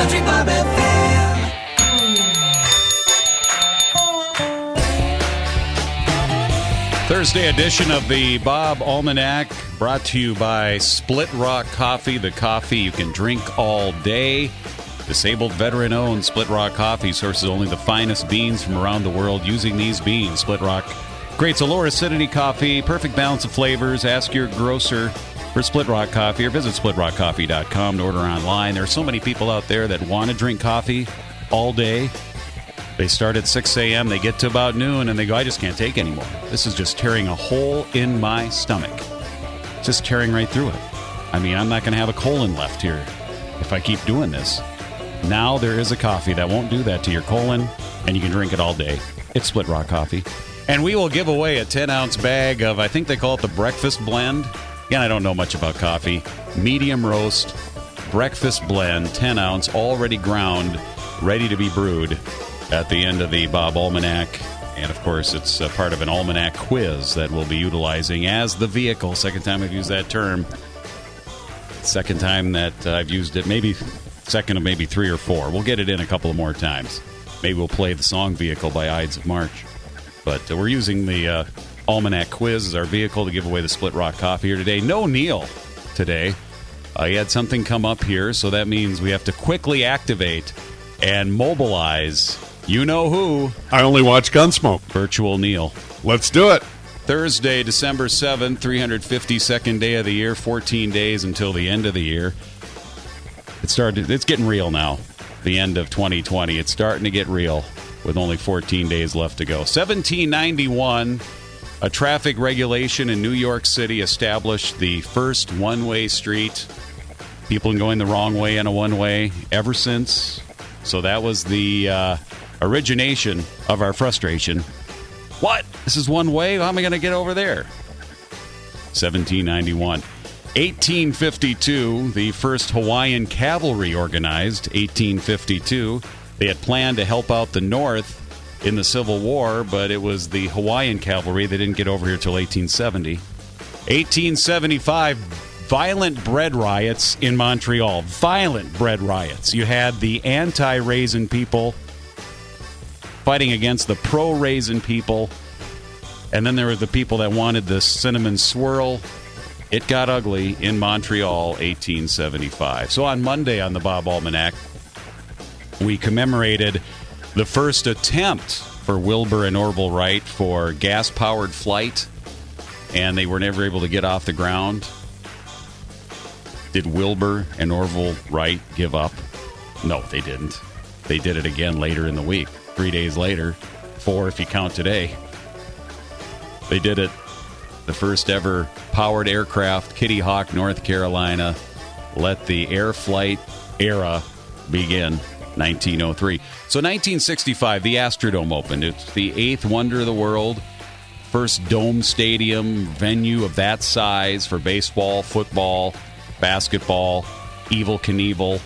Country Bob FM. Thursday edition of the Bob Almanac, brought to you by Split Rock Coffee, the coffee you can drink all day. Disabled veteran-owned Split Rock Coffee sources only the finest beans from around the world using these beans. Split Rock creates a lower acidity coffee, perfect balance of flavors. Ask your grocer for Split Rock Coffee or visit splitrockcoffee.com to order online. There are so many people out there that want to drink coffee all day. They start at 6 a.m., they get to about noon, and they go, I just can't take anymore. This is just tearing a hole in my stomach. Just tearing right through it. I mean, I'm not going to have a colon left here if I keep doing this. Now there is a coffee that won't do that to your colon, and you can drink it all day. It's Split Rock Coffee. And we will give away a 10-ounce bag of, I think they call it the breakfast blend. Again, I don't know much about coffee. Medium roast, breakfast blend, 10-ounce, already ground, ready to be brewed at the end of the Bob Almanac. And, of course, it's a part of an Almanac quiz that we'll be utilizing as the vehicle. Second time I've used that term. Second time that I've used it, maybe second of maybe 3 or 4. We'll get it in a couple of more times. Maybe we'll play the song Vehicle by Ides of March. But we're using the Almanac quiz as our vehicle to give away the Split Rock Coffee here today. No Neil today. He had something come up here, so that means we have to quickly activate and mobilize you know who. I only watch Gunsmoke. Virtual Neil. Let's do it. Thursday, December 7th, 352nd day of the year, 14 days until the end of the year. It's getting real now. The end of 2020. It's starting to get real with only 14 days left to go. 1791, a traffic regulation in New York City established the first one-way street. People going the wrong way in a one-way ever since. So that was the origination of our frustration. What? This is one way? How am I going to get over there? 1791. 1852, the first Hawaiian cavalry organized. 1852. They had planned to help out the North in the Civil War, but it was the Hawaiian cavalry. They didn't get over here till 1870. 1875, violent bread riots in Montreal. Violent bread riots. You had the anti-raisin people fighting against the pro-raisin people. And then there were the people that wanted the cinnamon swirl. It got ugly in Montreal, 1875. So on Monday on the Bob Almanac, we commemorated the first attempt for Wilbur and Orville Wright for gas-powered flight, and they were never able to get off the ground. Did Wilbur and Orville Wright give up? No, they didn't. They did it again later in the week. 3 days later, 4 if you count today. They did it. The first ever powered aircraft, Kitty Hawk, North Carolina. Let the air flight era begin, 1903. So 1965, the Astrodome opened. It's the 8th wonder of the world. First dome stadium venue of that size for baseball, football, basketball, Evel Knievel,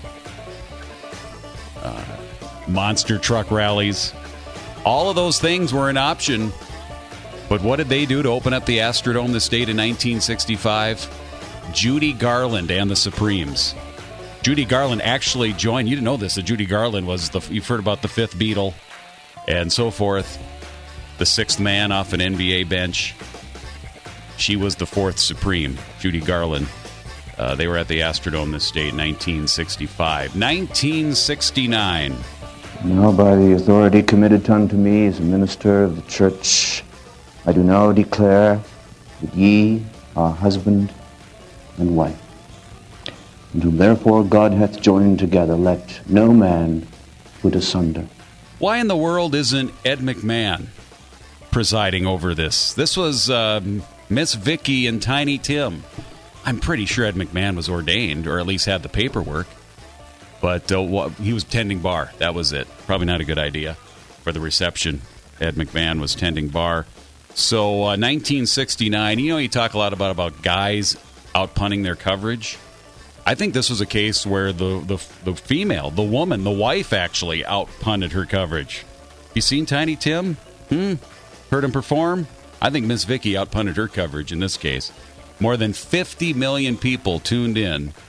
monster truck rallies. All of those things were an option. But what did they do to open up the Astrodome this date in 1965? Judy Garland and the Supremes. Judy Garland actually joined. You didn't know this. That Judy Garland was you've heard about the fifth Beatle and so forth. The sixth man off an NBA bench. She was the fourth Supreme, Judy Garland. They were at the Astrodome this date, 1965. 1969. Now, by the authority committed unto me as a minister of the church, I do now declare that ye are husband and wife. And whom therefore God hath joined together, let no man put asunder. Why in the world isn't Ed McMahon presiding over this? This was Miss Vicky and Tiny Tim. I'm pretty sure Ed McMahon was ordained, or at least had the paperwork. But he was tending bar. That was it. Probably not a good idea for the reception. Ed McMahon was tending bar. So 1969, you talk a lot about guys out-punting their coverage. I think this was a case where the female, the woman, the wife actually out-punted her coverage. You seen Tiny Tim? Heard him perform? I think Miss Vicky out-punted her coverage in this case. More than 50 million people tuned in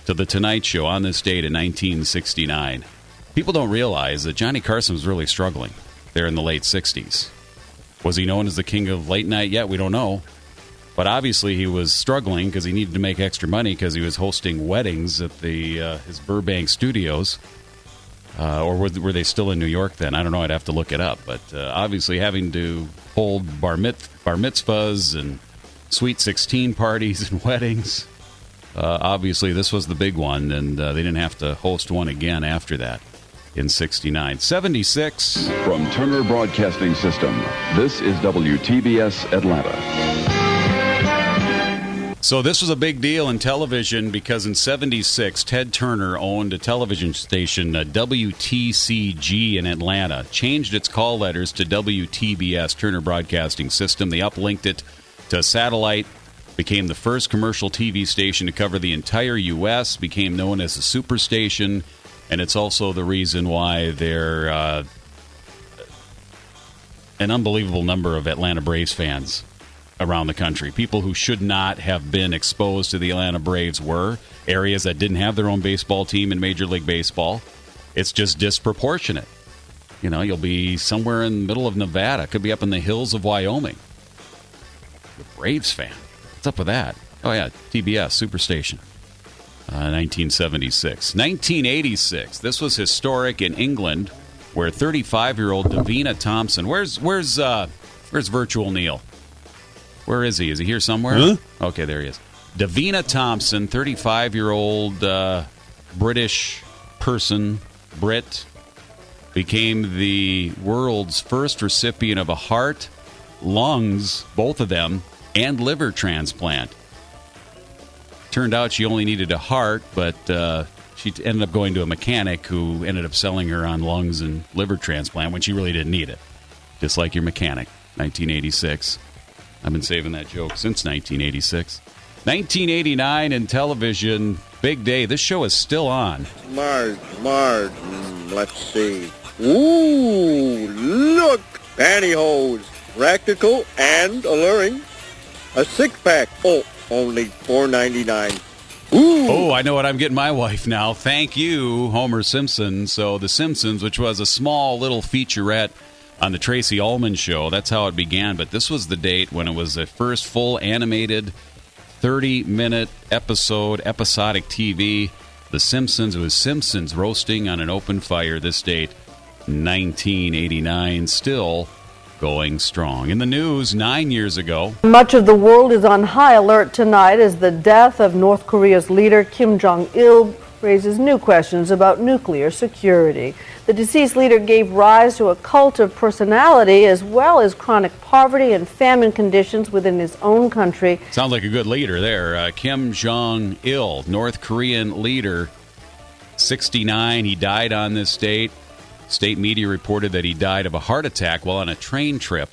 to The Tonight Show on this date in 1969. People don't realize that Johnny Carson was really struggling there in the late 60s. Was he known as the king of late night yet? We don't know. But obviously he was struggling because he needed to make extra money because he was hosting weddings at his Burbank studios. Or were they still in New York then? I don't know. I'd have to look it up. But obviously having to hold bar mitzvahs and sweet 16 parties and weddings. Obviously this was the big one, and they didn't have to host one again after that in 69. 76. From Turner Broadcasting System, this is WTBS Atlanta. So this was a big deal in television because in 76, Ted Turner owned a television station, WTCG in Atlanta, changed its call letters to WTBS, Turner Broadcasting System. They uplinked it to satellite, became the first commercial TV station to cover the entire U.S., became known as a superstation, and it's also the reason why they're an unbelievable number of Atlanta Braves fans around the country. People who should not have been exposed to the Atlanta Braves were. Areas that didn't have their own baseball team in Major League Baseball. It's just disproportionate. You know, you'll be somewhere in the middle of Nevada. Could be up in the hills of Wyoming. The Braves fan. What's up with that? Oh, yeah, TBS, Superstation. 1976. 1986. This was historic in England, where 35-year-old Davina Thompson... Where's Virtual Neil? Where is he? Is he here somewhere? Huh? Okay, there he is. Davina Thompson, 35-year-old British person, Brit, became the world's first recipient of a heart, lungs, both of them, and liver transplant. Turned out she only needed a heart, but she ended up going to a mechanic who ended up selling her on lungs and liver transplant when she really didn't need it. Just like your mechanic, 1986. I've been saving that joke since 1986. 1989 in television, big day. This show is still on. Mars, let's see. Ooh, look! Pantyhose, practical and alluring. A six-pack, only $4.99. Ooh! Oh, I know what I'm getting my wife now. Thank you, Homer Simpson. So The Simpsons, which was a small little featurette on the Tracy Ullman Show. That's how it began, but this was the date when it was the first full animated 30-minute episodic TV. The Simpsons. It was Simpsons roasting on an open fire. This date, 1989, still going strong. In the news, 9 years ago. Much of the world is on high alert tonight as the death of North Korea's leader Kim Jong-il raises new questions about nuclear security. The deceased leader gave rise to a cult of personality as well as chronic poverty and famine conditions within his own country. Sounds like a good leader there. Kim Jong-il, North Korean leader, 69. He died on this date. State media reported that he died of a heart attack while on a train trip.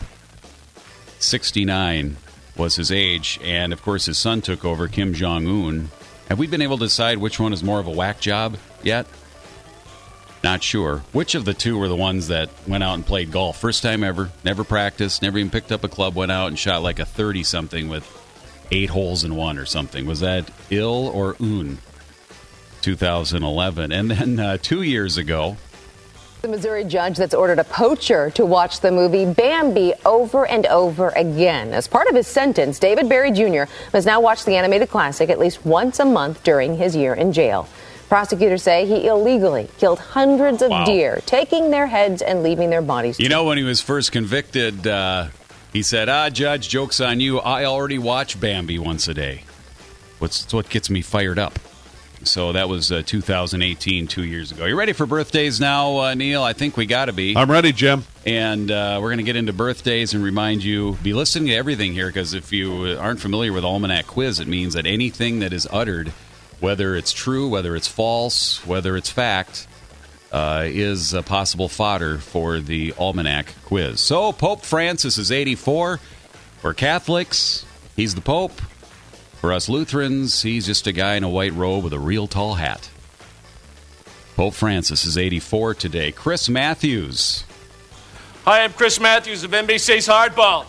69 was his age, and of course his son took over, Kim Jong-un. Have we been able to decide which one is more of a whack job yet? Not sure. Which of the two were the ones that went out and played golf? First time ever, never practiced, never even picked up a club, went out and shot like a 30-something with 8 holes in one or something. Was that Il or Un? 2011. And then 2 years ago... The Missouri judge that's ordered a poacher to watch the movie Bambi over and over again. As part of his sentence, David Barry Jr. must now watch the animated classic at least once a month during his year in jail. Prosecutors say he illegally killed hundreds of deer, taking their heads and leaving their bodies. You know, when he was first convicted, he said, Judge, joke's on you. I already watch Bambi once a day. It's what gets me fired up. So that was 2018, 2 years ago. You ready for birthdays now, Neil? I think we got to be. I'm ready, Jim. And we're going to get into birthdays and remind you, be listening to everything here, because if you aren't familiar with Almanac Quiz, it means that anything that is uttered, whether it's true, whether it's false, whether it's fact, is possible fodder for the Almanac Quiz. So Pope Francis is 84. For Catholics, he's the Pope. For us Lutherans, he's just a guy in a white robe with a real tall hat. Pope Francis is 84 today. Chris Matthews. Hi, I'm Chris Matthews of NBC's Hardball.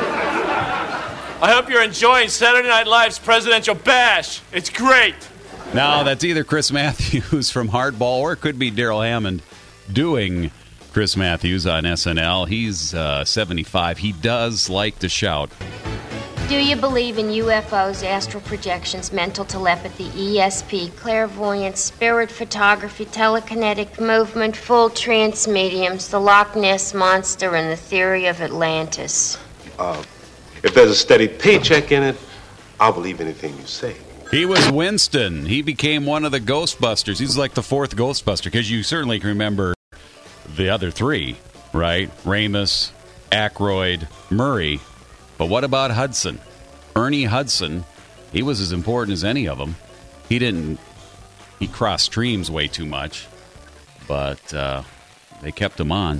I hope you're enjoying Saturday Night Live's Presidential Bash. It's great. Now, that's either Chris Matthews from Hardball, or it could be Daryl Hammond doing Chris Matthews on SNL. He's 75. He does like to shout. Do you believe in UFOs, astral projections, mental telepathy, ESP, clairvoyance, spirit photography, telekinetic movement, full trance mediums, the Loch Ness Monster, and the theory of Atlantis? If there's a steady paycheck in it, I'll believe anything you say. He was Winston. He became one of the Ghostbusters. He's like the fourth Ghostbuster, because you certainly can remember the other three, right? Ramis, Aykroyd, Murray. But what about Hudson? Ernie Hudson, he was as important as any of them. He crossed streams way too much, but they kept him on.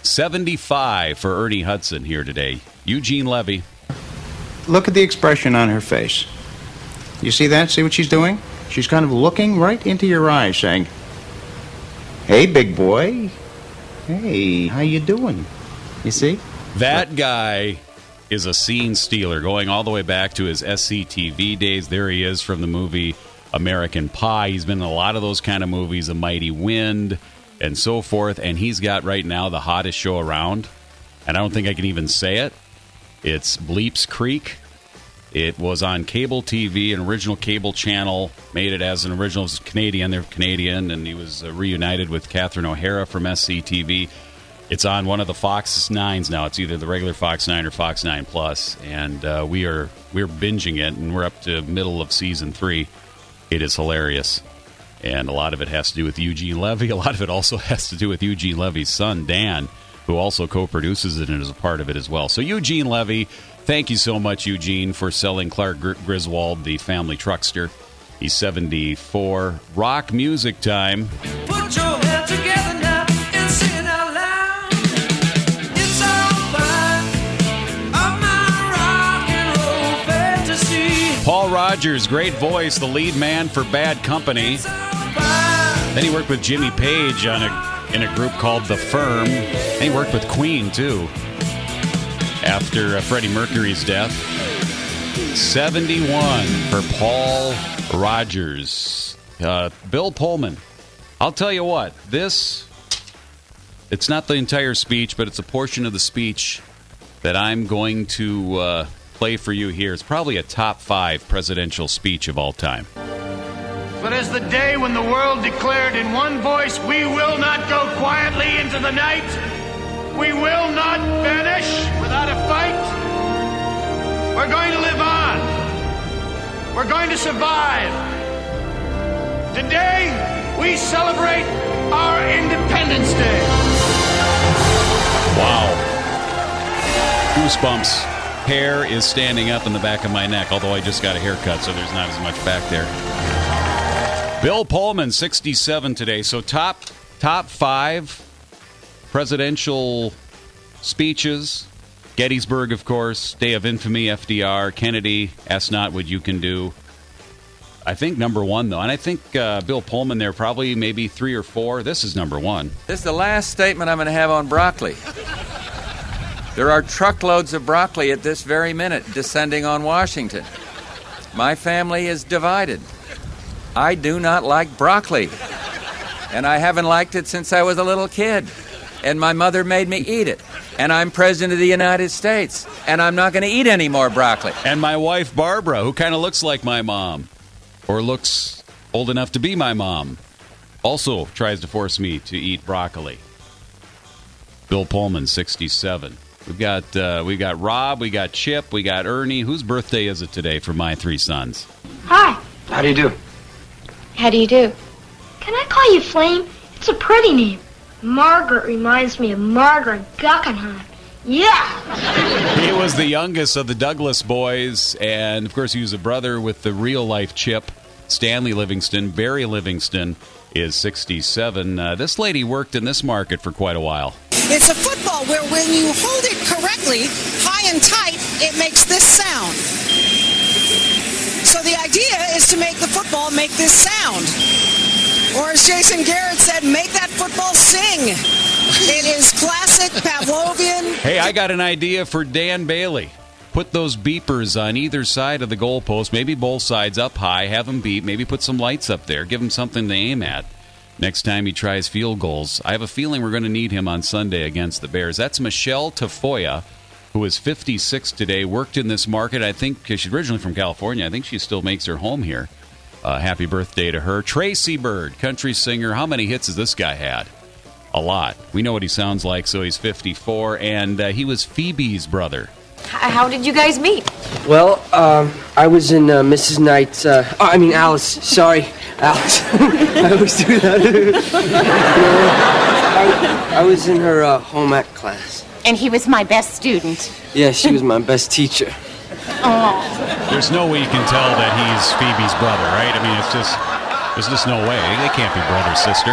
75 for Ernie Hudson here today. Eugene Levy. Look at the expression on her face. You see that? See what she's doing? She's kind of looking right into your eyes, saying, "Hey, big boy. Hey, how you doing?" You see? That guy is a scene stealer, going all the way back to his SCTV days. There he is from the movie American Pie. He's been in a lot of those kind of movies, A Mighty Wind, and so forth. And he's got right now the hottest show around. And I don't think I can even say it. It's Bleeps Creek. It was on cable TV, an original cable channel, made it as an original. It was Canadian. They're Canadian, and he was reunited with Catherine O'Hara from SCTV. It's on one of the Fox 9s now. It's either the regular Fox 9 or Fox 9 Plus, and we're binging it, and we're up to middle of season 3. It is hilarious, and a lot of it has to do with Eugene Levy. A lot of it also has to do with Eugene Levy's son, Dan, who also co-produces it and is a part of it as well. So Eugene Levy, thank you so much, Eugene, for selling Clark Griswold, the family truckster. He's 74. Rock music time. Put your head together now and sing out loud. It's all part of my rock and roll fantasy. Paul Rogers, great voice, the lead man for Bad Company. Then he worked with Jimmy Page in a group called The Firm. And he worked with Queen, too, after Freddie Mercury's death. 71 for Paul Rogers. Bill Pullman. I'll tell you what, it's not the entire speech, but it's a portion of the speech that I'm going to play for you here. It's probably a top 5 presidential speech of all time. But as the day when the world declared in one voice, "We will not go quietly into the night. We will not vanish without a fight. We're going to live on. We're going to survive." Today, we celebrate our Independence Day. Wow. Goosebumps. Hair is standing up in the back of my neck, although I just got a haircut, so there's not as much back there. Bill Pullman, 67 today. So top 5 presidential speeches. Gettysburg, of course. Day of Infamy, FDR. Kennedy, Ask Not What You Can Do. I think number 1, though. And I think Bill Pullman there, probably maybe 3 or 4. This is number 1. This is the last statement I'm going to have on broccoli. There are truckloads of broccoli at this very minute descending on Washington. My family is divided. I do not like broccoli. And I haven't liked it since I was a little kid. And my mother made me eat it. And I'm president of the United States. And I'm not going to eat any more broccoli. And my wife, Barbara, who kind of looks like my mom, or looks old enough to be my mom, also tries to force me to eat broccoli. Bill Pullman, 67. We've got Rob, we got Chip, we got Ernie. Whose birthday is it today for my 3 sons? Hi. How do you do? How do you do? Can I call you Flame? It's a pretty name. Margaret reminds me of Margaret Guggenheim. Yeah! He was the youngest of the Douglas boys, and of course he was a brother with the real-life Chip, Stanley Livingston. Barry Livingston is 67. This lady worked in this market for quite a while. It's a football where when you hold it correctly, high and tight, it makes this sound. So the idea is to make the football make this sound. Or as Jason Garrett said, make that football sing. It is classic Pavlovian. Hey, I got an idea for Dan Bailey. Put those beepers on either side of the goalpost, maybe both sides up high, have him beep, maybe put some lights up there, give him something to aim at next time he tries field goals. I have a feeling we're going to need him on Sunday against the Bears. That's Michelle Tafoya, who is 56 today, worked in this market. I think she's originally from California. I think she still makes her home here. Happy birthday to her. Tracy Bird, country singer. How many hits has this guy had? A lot. We know what he sounds like, so he's 54, and he was Phoebe's brother. How did you guys meet? Well, I was in Mrs. Knight's, Alice. Sorry, Alice. I always do that. I was in her home ec class. And he was my best student. Yeah, she was my best teacher. Oh. There's no way you can tell that he's Phoebe's brother, right? I mean, there's just no way. They can't be brother, sister.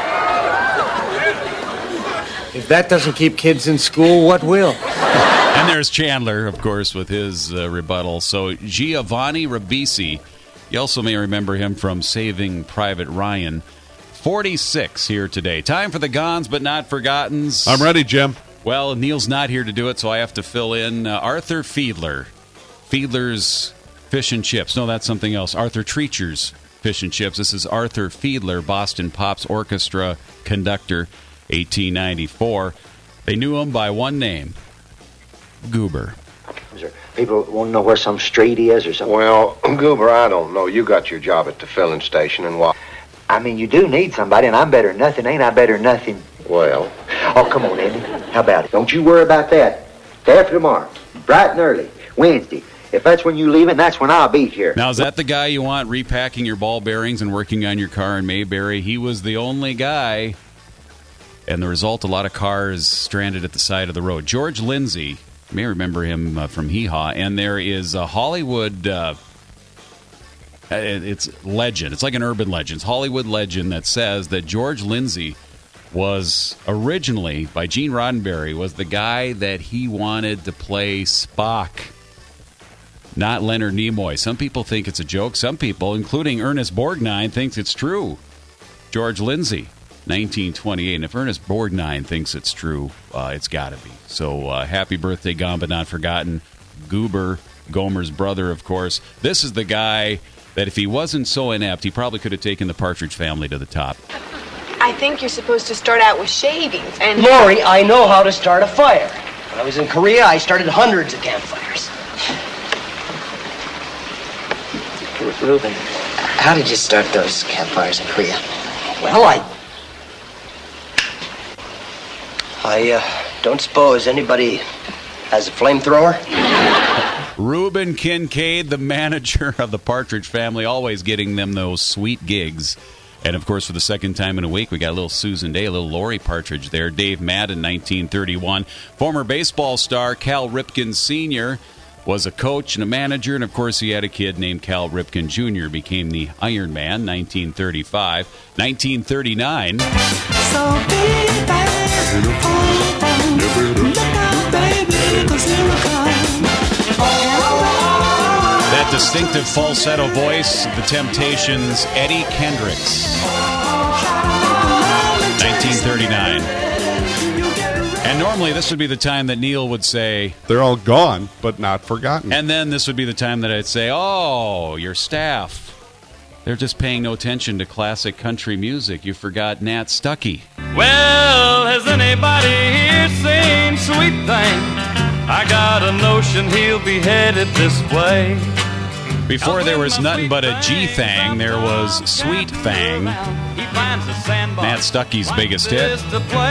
If that doesn't keep kids in school, what will? And there's Chandler, of course, with his rebuttal. So Giovanni Ribisi, you also may remember him from Saving Private Ryan. 46 here today. Time for the Gons but Not Forgottens. I'm ready, Jim. Well, Neil's not here to do it, so I have to fill in Arthur Fiedler. Fiedler's Fish and Chips. No, that's something else. Arthur Treacher's Fish and Chips. This is Arthur Fiedler, Boston Pops Orchestra conductor, 1894. They knew him by one name, Goober. People want to know where some street is or something. Well, Goober, I don't know. You got your job at the filling station and what? I mean, you do need somebody, and I'm better than nothing. Ain't I better than nothing? Well. Oh, come on, Andy. How about it? Don't you worry about that. Day after tomorrow, bright and early, Wednesday. If that's when you leave, and that's when I'll be here. Now, is that the guy you want repacking your ball bearings and working on your car in Mayberry? He was the only guy. And the result, a lot of cars stranded at the side of the road. George Lindsay, you may remember him from Hee Haw. And there is a Hollywood, it's legend. It's like an urban legend. It's Hollywood legend that says that George Lindsay was originally, by Gene Roddenberry, was the guy that he wanted to play Spock, not Leonard Nimoy. Some people think it's a joke. Some people, including Ernest Borgnine, thinks it's true. George Lindsay, 1928. And if Ernest Borgnine thinks it's true, it's got to be. So happy birthday, gone but not forgotten. Goober, Gomer's brother, of course. This is the guy that if he wasn't so inept, he probably could have taken the Partridge Family to the top. I think you're supposed to start out with shavings and... Lori, I know how to start a fire. When I was in Korea, I started hundreds of campfires. Reuben, how did you start those campfires in Korea? Well, I don't suppose anybody has a flamethrower? Reuben Kincaid, the manager of the Partridge Family, always getting them those sweet gigs. And, of course, for the second time in a week, we got a little Susan Day, a little Lori Partridge there. Dave Madden, 1931. Former baseball star Cal Ripken Sr. was a coach and a manager, and, of course, he had a kid named Cal Ripken Jr., became the Iron Man, 1935. 1939. So be back. Look out, baby, 'cause here we come. That distinctive falsetto voice, The Temptations, Eddie Kendricks. 1939. And normally this would be the time that Neil would say, they're all gone, but not forgotten. And then this would be the time that I'd say, oh, your staff, they're just paying no attention to classic country music. You forgot Nat Stuckey. Well, has anybody here seen Sweet Thing? I got a notion he'll be headed this way. Before there was nothing but a G-Thang, there was Sweet Thang. Nat Stuckey's biggest hit.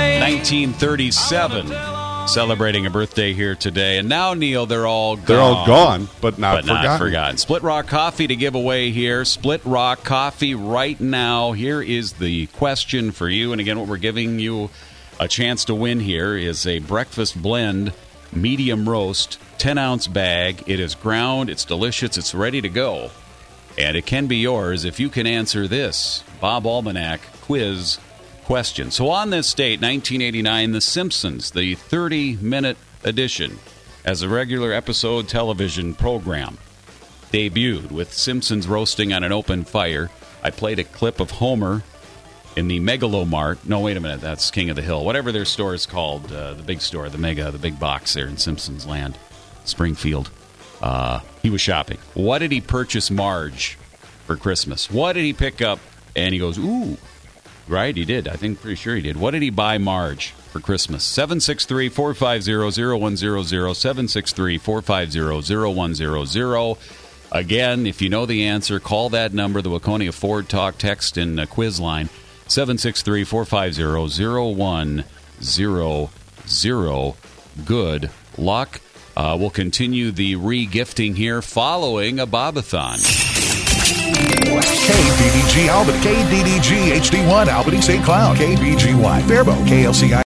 1937. Celebrating a birthday here today. And now, Neil, they're all gone. They're all gone, but not forgotten. Split Rock Coffee to give away here. Split Rock Coffee right now. Here is the question for you. And again, what we're giving you a chance to win here is a breakfast blend, medium roast, 10-ounce bag. It is ground. It's delicious. It's ready to go. And it can be yours if you can answer this Bob Almanac quiz question. So on this date, 1989, The Simpsons, the 30-minute edition, as a regular episode television program, debuted with Simpsons roasting on an open fire. I played a clip of Homer in the Megalomart. No, wait a minute. That's King of the Hill. Whatever their store is called, the big store, the Mega, the big box there in Simpsons Land. Springfield. He was shopping. What did he purchase Marge for Christmas? What did he pick up? And he goes, ooh. Right, he did. I think pretty sure he did. What did he buy Marge for Christmas? 763-450-0100, 763-450-0100. Again, if you know the answer, call that number, the Waconia Ford Talk text and quiz line, 763-450-0100. Good luck. We'll continue the re-gifting here following a Bob-a-thon. KDDG Albany, KDDG HD1 Albany St. Cloud, KBGY Faribault, KLCI